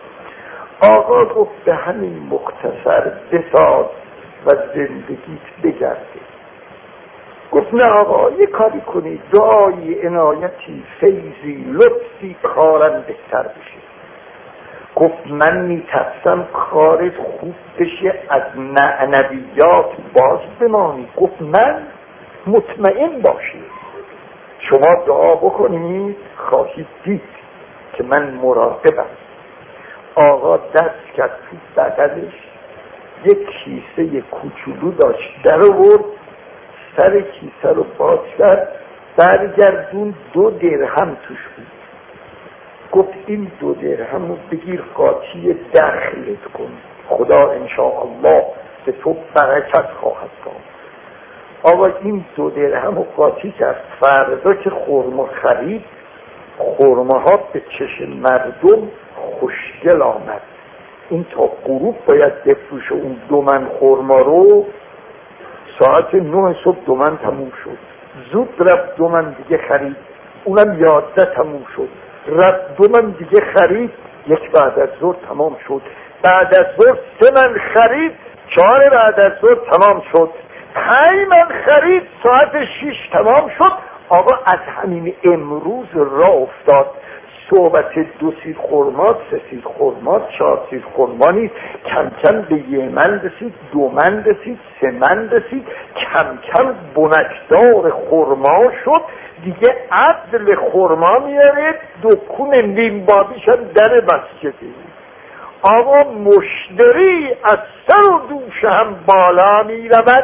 آقا گفت به همین مختصر بساز و زندگیت بگرده. گفت نه آقا، یه کاری کنید، دعای عنایتی، فیضی، لطفی، کارم بهتر بشه. گفت من میترسم کارت خوب بشه از معنویات باز بمانی. گفت من مطمئن باشید شما دعا بکنید خواهید دید که من مراقبم. آقا دست کرد تو بغلش یک کیسه کوچولو داشت، در آورد، سر کیسه رو باز کرد، برگردون 2 درهم توش بود. گفت این 2 درهم رو بگیر قاطی دخلت کن، خدا انشاءالله به تو برکت خواهد داد. آقا این 2 درهم رو قاطی کرد. فردا که خرما خرید، خرماها به چشم مردم خوشگل آمد. این تا غروب باید بفروشه اون 2 من خرما رو. ساعت 9 صبح 2 من تموم شد. زود رفت 2 من دیگه خرید، اونم 11 تموم شد. رفت 2 من دیگه خرید، 1 بعد از ظهر تمام شد. بعد از ظهر 3 من خرید، 4 بعد از ظهر تمام شد. 5 من خرید، ساعت 6 تمام شد. آقا از همین امروز راه افتاد. صحبت 2 سیر خرما، 3 سیر خرما، 4 سیر خرما نیست. کم کم به 1 من رسید، 2 من رسید، 3 من رسید. کم کم بنکدار خرما شد. دیگه عدل خرما میاره، دکون نیم بادیش هم در مسجدی. آقا مشتری از سر و دوش هم بالا میرود.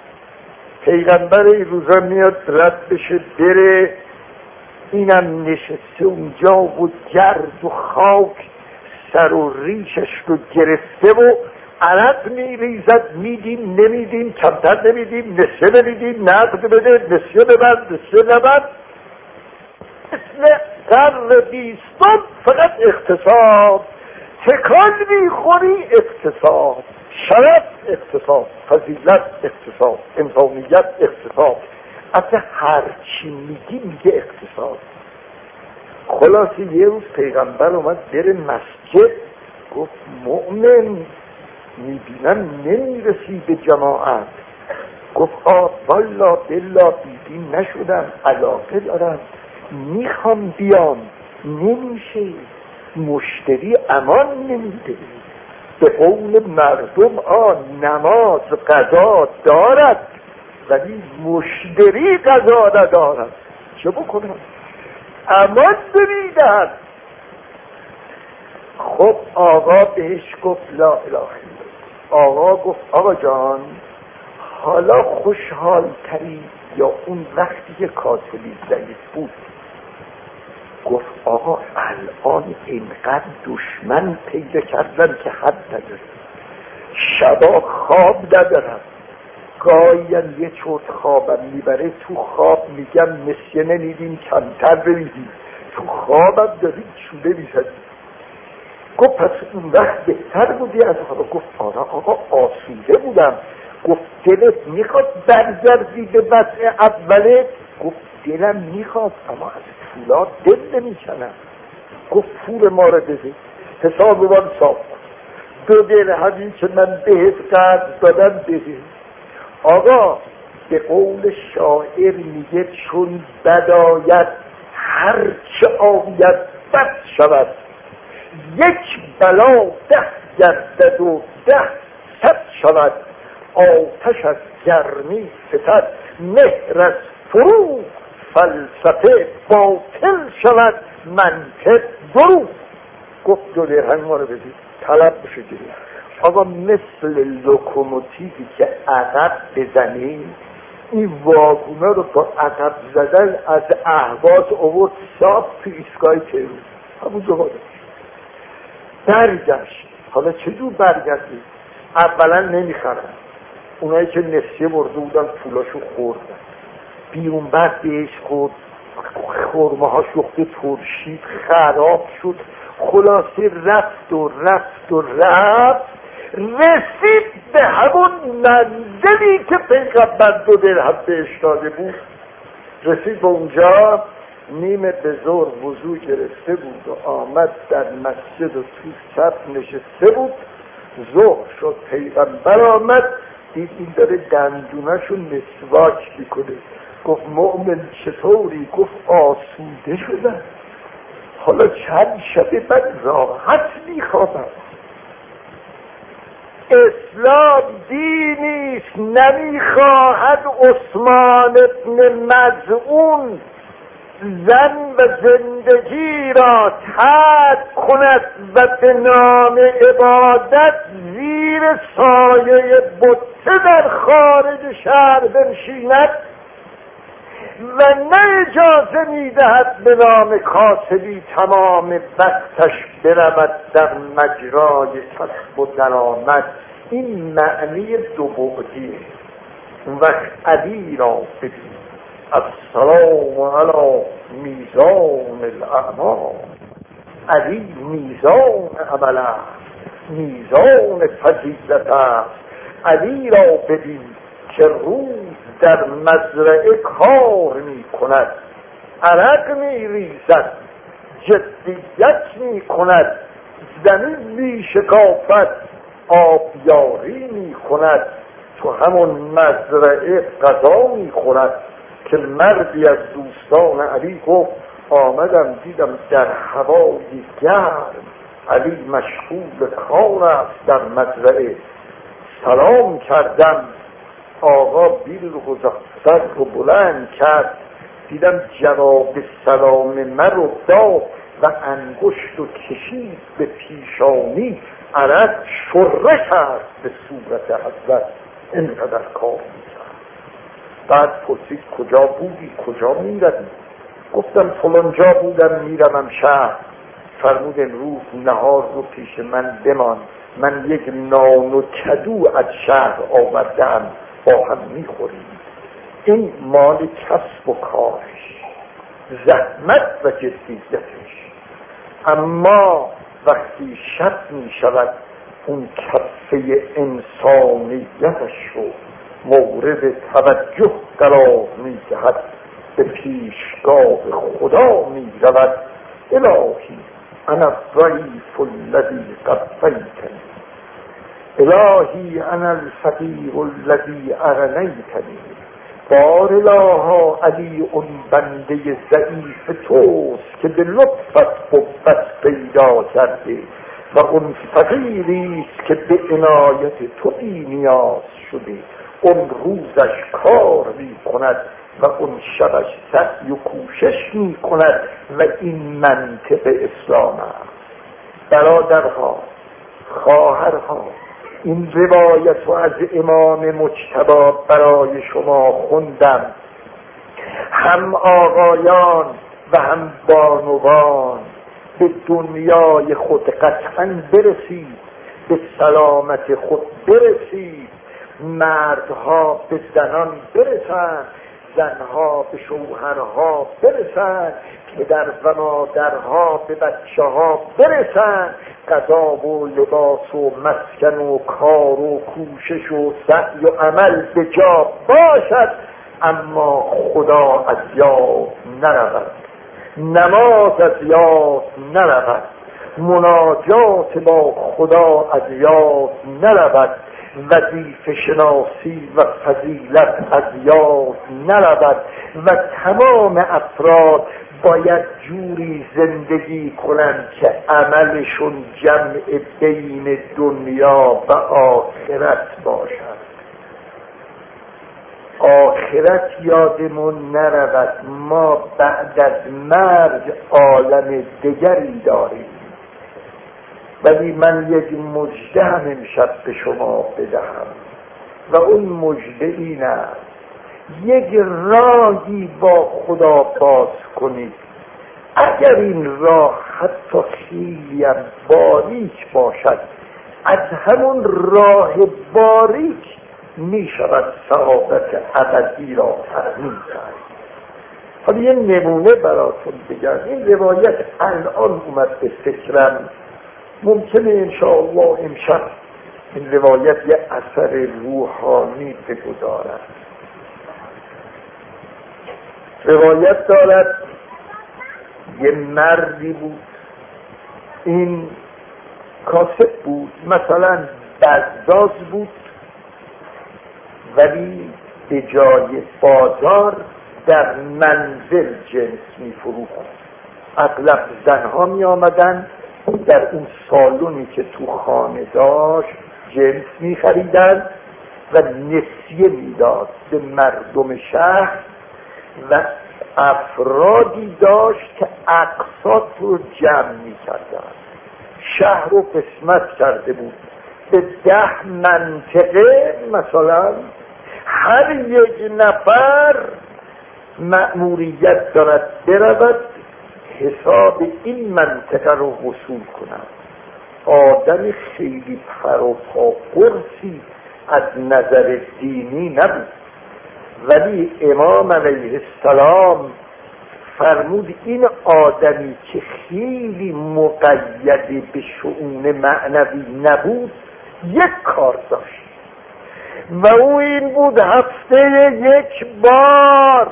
پیغمبر این روزا میاد رد بشه بره، اینم نشسته اونجا و گرد و خاک سر و ریشش رو گرفته و عرق میریزد. میدیم نمیدیم، کمتر نمیدیم، نصفه نمیدیم، نقد بده، نصفه ببند، نصفه نبند. مثل قرن 20 فقط اقتصاد. تکان میخوری اقتصاد، شرف اقتصاد، فضیلت اقتصاد، انسانیت اقتصاد. اصلا هر چی میگه اقتصاد. خلاصی یه روز پیغمبر اومد بره مسجد، گفت مؤمن میبینم نمیرسی به جماعت. گفت والله بالله بیدین نشدم، علاقه دارم، میخوام بیام، نمیشه، مشتری امان نمیده. به قول مردم نماز قضا دارد ولی مشتری قضا ندارد، چه بکنم؟ امان نمیدهد. خب آقا بهش گفت لا اله الا الله. آقا گفت آقا جان حالا خوشحال تری یا اون وقتی که کاسبی ضعیف بود؟ گفت آقا الان اینقدر دشمن پیدا کردن که حد نداره، شبا خواب ندارم، گاهی یه چرت خوابم میبره، تو خواب میگم نسیه نمیدیم، کمتر بمیدیم، تو خوابم داریم چوله میزدیم. گفت پس اون وقت بهتر بودی از حالا؟ گفت آره آقا آسوده بودم. گفت دلت میخواد برگردی به وضع اوله؟ گفت دلم میخواد اما از پولات دل نمیکنم. گفت پول ما رو بده، حساب من صاف کن، 2 درهمی که من بهت قرض دادم بده. آقا به قول شاعر میگه چون بد آید هر چه آید بد شود، 1 بلا 10 گردد و 10 صد شود. آتش از گرمی فتد، مهر از فروغ، فلسفه باطل شود، منطق دروغ. گفت 2 درهم ما رو بدید، طلب بشه گیری. آقا مثل لوکوموتیوی که عقب بزنی، این واگونا رو با عقب زدن از اهواز آورد صاف تو ایستگاه تهران، همونجا باید برگشت. حالا چجور برگشتی؟ اولا نمیخرن، اونایی که نسیه برده بودن پولاشو خوردن، بیرون بعد بهش خورد، خورمه ها شخته ترشید، خراب شد، خلاصه رفت و رفت و رفت، رسید به همون منزلی که پیغمبر 2 درهم بهش داده بود. رسید به اونجا، نیمه به ظهر وضو گرفته بود و آمد در مسجد و تو صف نشسته بود. ظهر شد، پیغمبر آمد، دید این داره دندوناشو مسواک میکنه. گفت مؤمن چطوری؟ گفت آسوده شدم، حالا چند شبه بعد راحت میخوابم. اسلام دینیست نمیخواهد عثمان ابن مظعون زن و زندگی را ترک کند و به نام عبادت زیر سایه بت در خارج شهر بنشیند و نه اجازه میدهد به نام کاسبی تمام وقتش برود در مجرای کسب و درآمد. این معنی 2 بعدیه. اون وقت علی را ببین، السلام علی میزان الاعمال، علی میزان عمل است، میزان فضیلت است. علی را ببین که روز در مزرعه کار می کند، عرق می ریزد، جدیت می کند، زمین می شکافد، آبیاری می کند، تو همون مزرعه غذا می خورد. که مردی از دوستان علی گفت آمدم دیدم در هوای گرم علی مشغول کار است در مزرعه، سلام کردم، آقا بیل سر رو بلند کرد، دیدم جواب سلام من رو داد و انگشت رو کشید به پیشانی، عرق شره کرد به صورت حضرت، اینقدر کار می‌کرد. بعد پرسید کجا بودی؟ کجا می‌روی؟ گفتم فلانجا بودم میروم شهر. فرمود امروز نهار رو پیش من بمان، من یک نان و کدو از شهر آوردم، با هم میخوریم. این مال کسب و کارش، زحمت و جدیتش. اما وقتی شب میشود اون کفه انسانیتش رو مورد توجه قرار میدهد، به پیشگاه خدا میرود. الهی انا الضعیف الذی قفیتنی، الهی انا الفقیر الذی اغنیتنی. بار الها علی اون بنده ضعیف توست که به لطفت قوت پیدا کرده و اون فقیریست که به عنایت تو بی نیاز شده. اون روزش کار می کند و اون شبش سعی و کوشش می کند و این منطق اسلام است. برادرها، خواهرها، این روایت رو از امام مجتبی برای شما خوندم. هم آقایان و هم بانوان به دنیای خود قطعا برسید، به سلامت خود برسید. مردها به زنان برسند، زنها به شوهرها برسند، پدر و مادرها به بچه ها برسند. غذا و لباس و مسکن و کار و کوشش و سعی و عمل به جا باشد، اما خدا از یاد نرود، نماز از یاد نرود، مناجات با خدا از یاد نرود، وظیفه شناسی و فضیلت از یاد نرود و تمام افراد باید جوری زندگی کنند که عملشون جمع بین دنیا و آخرت باشد. آخرت یادمون نرود، ما بعد از مرگ عالم دیگری داریم. ولی من یک مژده هم امشب به شما بدهم و اون مژده این است: یک راهی با خدا باز کنید. اگر این راه حتی خیلی هم باریک باشد، از همون راه باریک می شود سعادت ابدی را تضمین کرد. حالا یه نمونه براتون بگم. این روایت الان اومد به فکرم، ممکنه انشاءالله امشب این روایت یه اثر روحانی بگذارد. روایت دارد یه مردی بود، این کاسب بود، مثلا بزاز بود، ولی به جای بازار در منزل جنس می فروخت. اغلب زنها می آمدن در اون سالونی که تو خانه داشت جنس می خریدن و نسیه می داد به مردم شهر و افرادی داشت که اقساط رو جمع می کردن. شهر رو قسمت کرده بود به 10 منطقه. مثلا هر یک نفر مأموریت دارد برود حساب این منطقه رو وصول کند. آدم خیلی پروپا قرصی از نظر دینی نبود، ولی امام علیه السلام فرمود این آدمی که خیلی مقید به شؤون معنوی نبود یک کار داشت و او این بود: هفته یک بار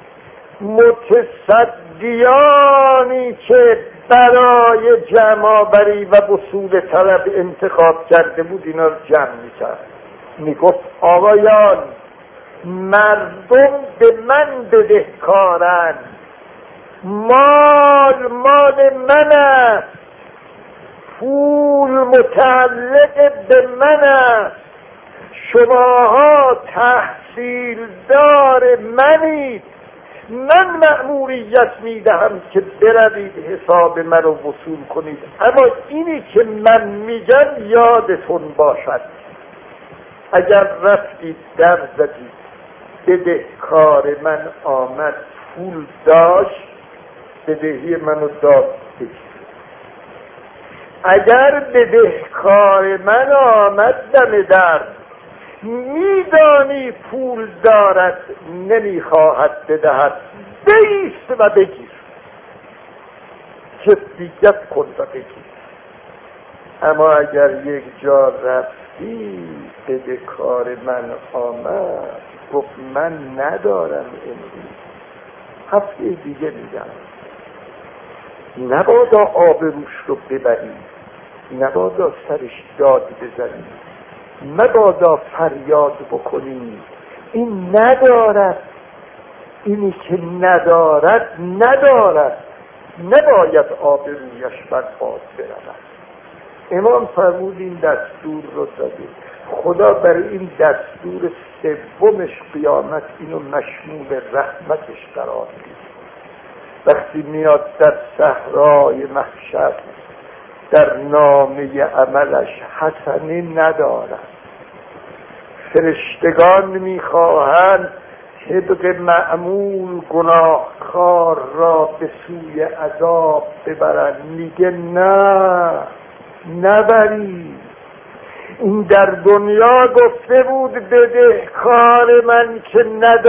متصدیانی که برای جمع‌آوری و وصول طلب انتخاب کرده بود اینا رو جمع می‌کرد. میگفت آقایان، مردم به من بدهکارند، مال من است، پول متعلق به من است، شماها تحصیلدار منید، من مأموریت میدهم که بروید حساب من رو وصول کنید، اما اینی که من میگم یادتون باشد. اگر رفتید در زدید بدهکار من آمد پول داشت، بدهی منو داد بگیر. اگر بدهکار من آمد دم در، میدانی پول دارد نمیخواهد بدهد، بایست و بگیر، کفیت کن و بگیر. اما اگر یک جا رفتی بدهکار من آمد گفت من ندارم امروز، هفته دیگه میدم، نبادا آبروش رو ببری، نبادا سرش داد بزنی، مبادا فریاد بکنی این ندارد، اینی که ندارد نباید آبرویش برباد برود. امام فرمود این دستور رو داده. خدا برای این دستور سومش قیامت اینو مشمول رحمتش قرار میده. وقتی میاد در صحرای محشر در نامه عملش حسنه ندارد، فرشتگان میخواهند طبق معمول گناهکار را به سوی عذاب ببرند، میگه نه نبری. این در دنیا گفته بود بدهکار من که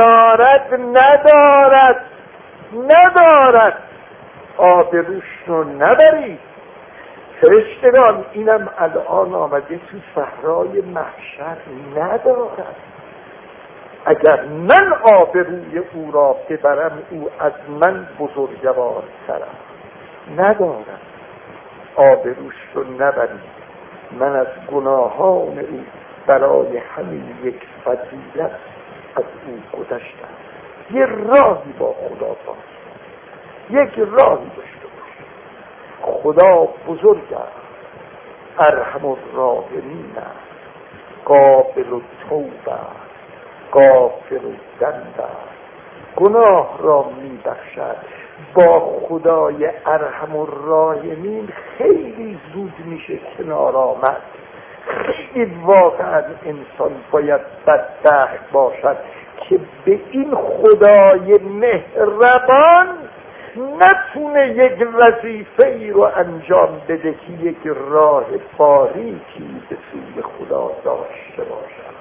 ندارد آبروش رو نبرید. فرشتگان اینم الان آمده تو صحرای محشر ندارد، اگر من آبروی او را ببرم او از من بزرگوارترم، ندارد آبروش رو نبرید. من از گناهان او برای همین یک فضیلت از او گذشتم. یه راهی با خدا باش، یک راهی داشته باش. خدا بزرگ است، ارحم الراحمین است، قابل التوبه است، غافر الذنب است، گناه را میبخشد با خدای ارحم الراحمین خیلی زود میشه کنار آمد. خیلی واقعا انسان باید بدبخت باشد که به این خدای مهربان نتونه یک وظیفه ای رو انجام بده که یک راه باریکی به سوی خدا داشته باشد.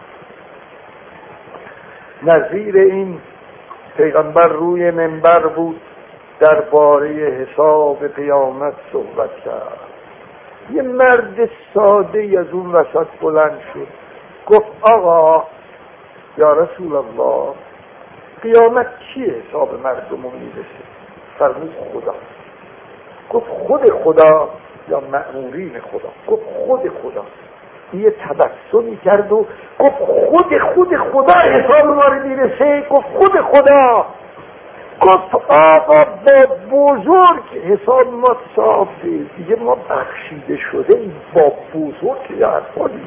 نظیر این پیغمبر روی منبر بود، درباره حساب قیامت صحبت کرد. یه مرد ساده از اون وسط بلند شد، گفت آقا یا رسول الله، قیامت چیه حساب مردم رو میرسه؟ فرمود خدا. گفت خود خدا یا مأمورین خدا؟ گفت خود خدا. یه تبسمی کرد و گفت خود خدا حساب ما رو میرسه؟ گفت خود خدا. گفت آقا با بزرگ حساب ما صافه دیگه، ما بخشیده شده ایم، با بزرگ یا حرفانی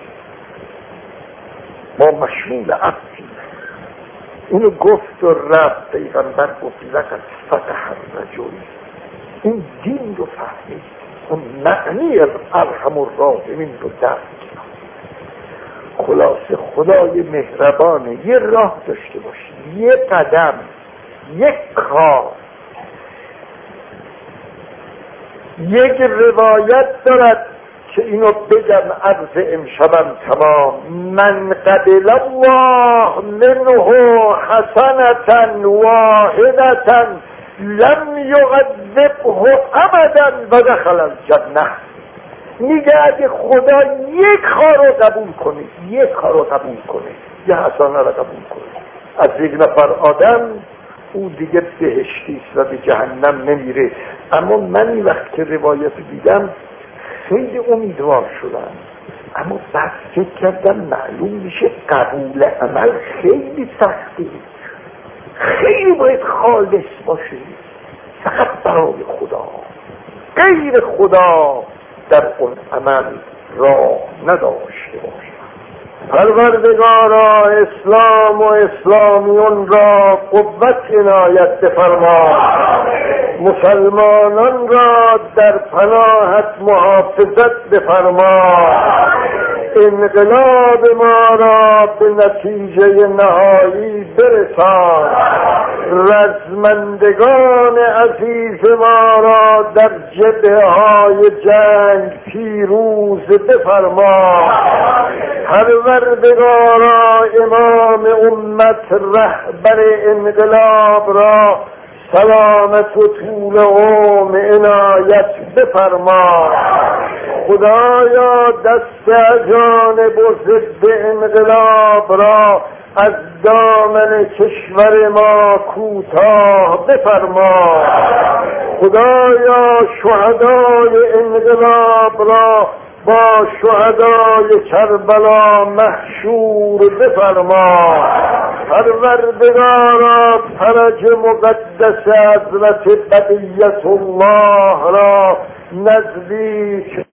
ما مشمول عبدیم. اینو گفت و رب پیغمبر گفت لقد فتح الرجل، این دین رو فهمید، اون معنی ارحم الراحمین رو درک کرد. خلاصه خدای مهربانه، یه راه داشته باشی، یه قدم، یک کار. یک روایت دارد که اینو بگم عرض امشبم تمام: من قبل الله منه حسنة واحدة لم یعذبه ابدا و دخل الجنة. میگه اگه خدا یک کار رو قبول کنه، یک کار رو قبول کنه، یه حسنه رو قبول کنه از یک نفر آدم، او دیگه بهشتی است و به جهنم نمیره. اما من این وقت که روایت دیدم خیلی امیدوار شدم، اما بعد فکر کردم معلوم میشه قبول عمل خیلی سختی، خیلی باید خالص باشه، فقط برای خدا، غیر خدا در اون عمل راه نداشته باشه. پروردگارا اسلام و اسلامیون را قوت عنایت بفرما، مسلمانان را در پناهت محافظت بفرما، انقلاب ما را به نتیجه نهایی برسان، رزمندگان عزیز ما را در جبهه‌های جنگ پیروز بفرما. پروردگارا امام امت رهبر انقلاب را سلامت و طول عمر عنایت بفرما. خدایا دست جانب و ضد انقلاب را از دامن کشور ما کوتاه بفرما. خدایا شهدای انقلاب را با شهدای کربلا محشور بفرما. پروردگارا فرج مقدس حضرت بقیت الله را نزدیک